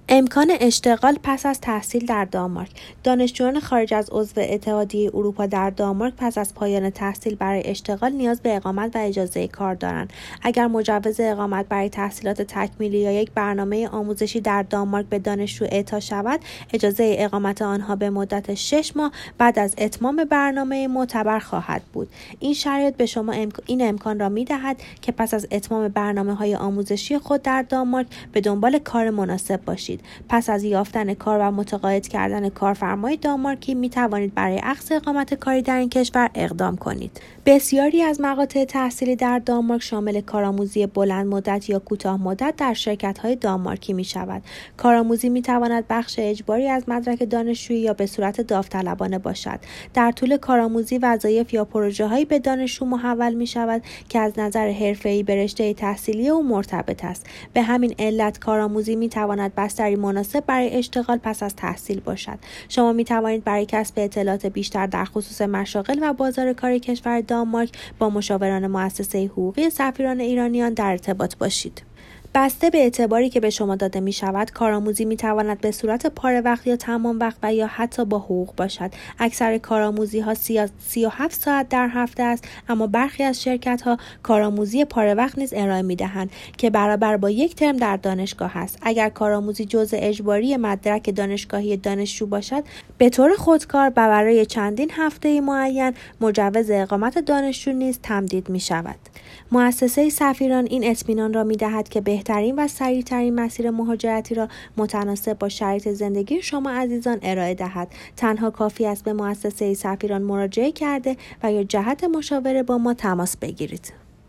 امکان اشتغال پس از تحصیل در دانمارک. دانشجویان خارج از عضو اتحادیه اروپا در دانمارک پس از پایان تحصیل برای اشتغال نیاز به اقامت و اجازه کار دارند. اگر مجوز اقامت برای تحصیلات تکمیلی یا یک برنامه آموزشی در دانمارک به دانشجو اعطا شود، اجازه اقامت آنها به مدت 6 ماه بعد از اتمام برنامه معتبر خواهد بود. این شرایط به شما این امکان را می‌دهد که پس از اتمام برنامه‌های آموزشی خود در دانمارک به دنبال کار مناسب باشید. پس از یافتن کار و متقاعد کردن کارفرمای دانمارکی می توانید برای اخذ اقامت کاری در این کشور اقدام کنید. بسیاری از مقاطع تحصیلی در دانمارک شامل کارآموزی بلند مدت یا کوتاه مدت در شرکت‌های دانمارکی می شود. کارآموزی می تواند بخش اجباری از مدرک دانشجویی یا به صورت داوطلبانه باشد. در طول کارآموزی وظایف یا پروژه‌هایی به دانشجو محول می شود که از نظر حرفه‌ای به رشته تحصیلی او مرتبط است. به همین علت کارآموزی می تواند بستری مناسب برای اشتغال پس از تحصیل باشد. شما می توانید برای کسب اطلاعات بیشتر در خصوص مشاغل و بازار کار کشور دانمارک با مشاوران مؤسسه حقوقی سفیران ایرانیان در ارتباط باشید. بسته به اعتباری که به شما داده می شود، کارآموزی می تواند به صورت پاره وقت یا تمام وقت و یا حتی با حقوق باشد. اکثر کارآموزی ها 37 ساعت در هفته است، اما برخی از شرکت ها کارآموزی پاره وقت نیز ارائه می دهند که برابر با یک ترم در دانشگاه است. اگر کارآموزی جزء اجباری مدرک دانشگاهی دانشجو باشد، به طور خودکار و برای چندین هفته معین مجوز اقامت دانشجو نیز تمدید می شود. مؤسسه سفیران این اطمینان را می دهد که بهترین و سریعترین مسیر مهاجرتی را متناسب با شرایط زندگی شما عزیزان ارائه دهد. تنها کافی است به مؤسسه سفیران مراجعه کرده و یا جهت مشاوره با ما تماس بگیرید.